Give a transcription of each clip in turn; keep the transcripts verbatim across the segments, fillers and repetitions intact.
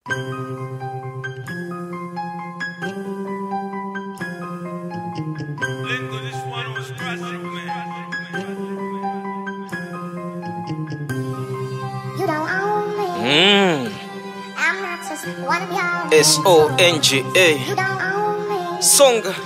Mm. S O N G A Songa.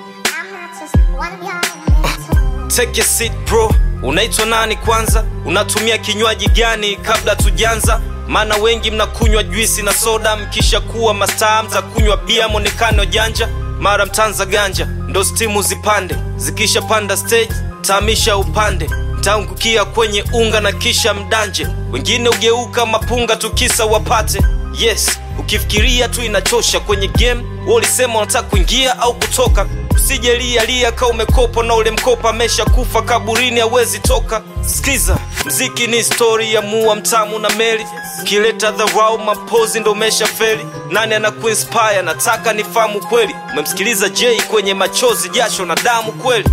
uh, Take a seat bro. Unaitwa nani kwanza? Unatumia kinywaji gani kabla tujanza? Maana wengi mnakunywa juisi na soda, mkisha kuwa mastaa mza kunywa bia monekano janja. Mara mtanza ganja ndo stimu zipande, zikisha panda stage tamisha upande, taangukia kwenye unga na kisha mdanje. Wengine ugeuka mapunga tukisa wapate. Yes, ukifikiria tu inachosha kwenye game. Wewe ulisema unataka kuingia au kutoka. Usije lia lia ka umekopa na ule mkopa amesha kufa kaburini hawezi toka. Skiza, mziki ni story ya mua mtamu na meli. Kileta dharau mapozi ndo umesha feli. Nani anakuinspire? Nataka nifahamu kweli. Umemsikiliza Jay kwenye machozi jasho na damu kweli?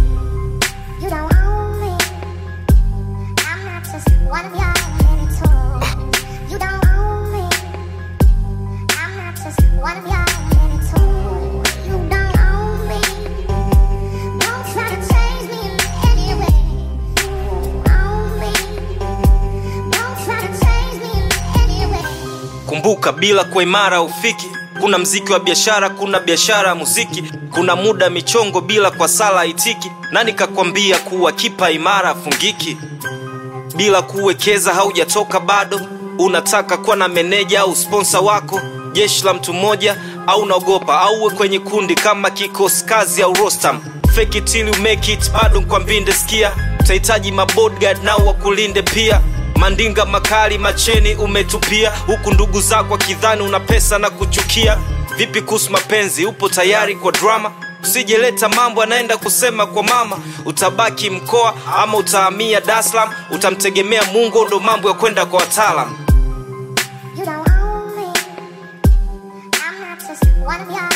Kumbuka bila kwa imara ufiki. Kuna mziki wa biashara, kuna biashara ya muziki. Kuna muda michongo bila kwa sala itiki. Nani kakwambia kuwa kipa imara fungiki? Bila kuwekeza haujatoka bado. Unataka kuwa na meneja au sponsor wako, jeshi la mtu mmoja au unaogopa au uwe kwenye kundi kama kikosi kazi au Rostam. Fake it till you make it, bado mkwambinde sikia. Utahitaji mabodyguard nao wakulinde pia. Mandinga makali macheni umetupia, huku ndugu zako kidhani una pesa na kuchukia. Vipi kuhusu mapenzi, upo tayari kwa drama? Usijeleta mambo anaenda kusema kwa mama. Utabaki mkoa ama utahamia Dar es Salaam? Utamtegemea Mungu ndo mambo ya kwenda kwa wataalamu. You don't own me. I'm not just one of y'all.